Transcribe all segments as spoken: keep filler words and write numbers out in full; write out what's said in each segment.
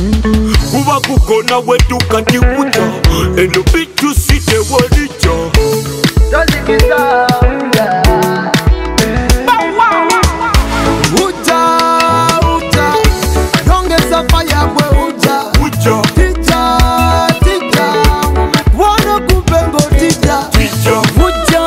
Kuba kukona wetu kati kuja eno bitu site wadicha Uja, uja, yongeza fire bwe uja. Uja, Tija, tija, wana kupengo tija. tija, Uja,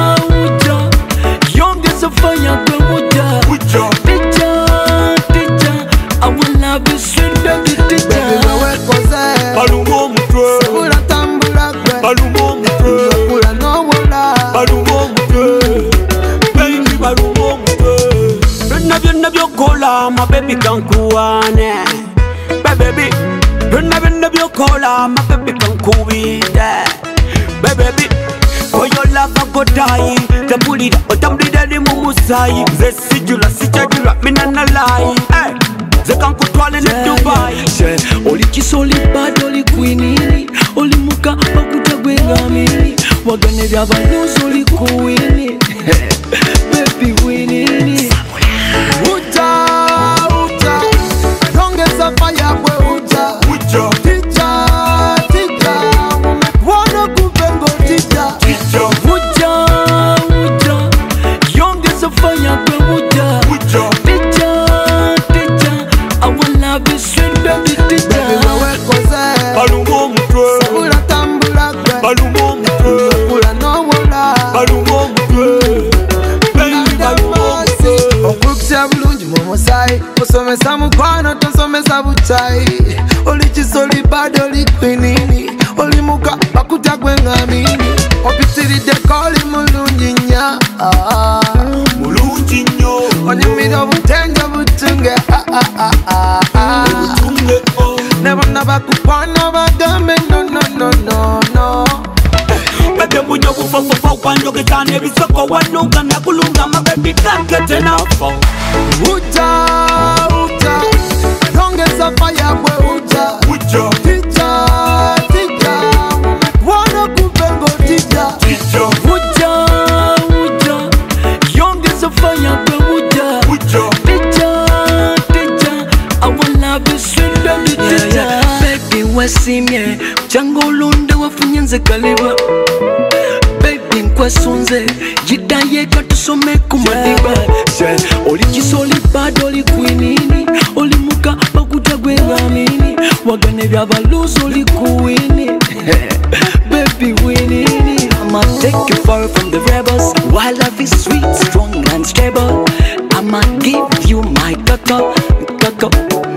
uja, yongeza fire bwe uja. uja, Tija, tija, I will love you sweet baby tija. Baby wewe koze, balumo mutwe, sebula tambula kwe. balumo mutwe, Kula no wola, balumo mutwe, baby balumo mutwe. Byonna byonna byokola my baby kankuwane, baby. Byonna byonna byokola my baby kankubide, baby. For your love I go die. Tabulida, otambulida ni mumusayi. Ze sijula, sijajula, mina na lie. Hey, ze kankutwale ne Dubai. Oli kiso oli bad oli kwinini. Oli muka bakuta gwengamini. Wagane byabaluzi oli kuwini. Baby winini. uja, uja, yongeza fire bwe uja. Uja, Tija, tija, wana kupengo tija. tija, Uja, uja, yongeza fire kwe uja. uja, Tija, tija, I will love you sweet baby Baby tija. wewe koze, balumo mutwe, sebula tambula kwe. balumo mutwe, Kula no wola, balumo mutwe, baby balumo mutwe. okulukisya bulungi mu musaayi, osomesa mukwano tosomesa bucaayi. Oli kiso oli bad oli kwinini, oli muka bakutya gwengamini. Opitiriddeko oli mulungi nnyo, ah. Mulungi nnyo, Onyumira obutenje butunge, ah, ah, ah, ah, ah. tunge o. Ne bonna bakukwana bagambe no no no no no. Bebe munyo bufofofa wanjogezana ebisoko walunga nakulunga my baby can't get enough. Uja, uja, yongeza fire bwe uja. Uja, Tija, tija, wana kupengo tija. tija, Uja, uja, yongeza fire kwe uja. uja, Tija, tija, I will love you sweet baby tija. Baby wasimye, mchanga ulunde wafunye nze kaliba. Baby nkwesunze, jidaye katusome kumadiba. Oli kiso oli bad oli kwinini, oli muka bakuta gwengamini. Wagane byabaluzi oli kuwini. Baby winini, I'ma take you far from the rebels. While love is sweet, strong and stable, I'ma give you my coco, coco.